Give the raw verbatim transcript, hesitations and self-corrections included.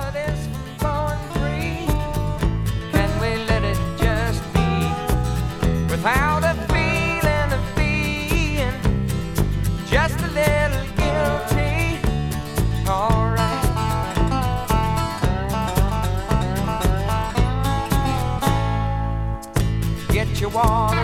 stop this from going free? Can we let it just be without a feeling of being just a little guilty? Alright. Get your water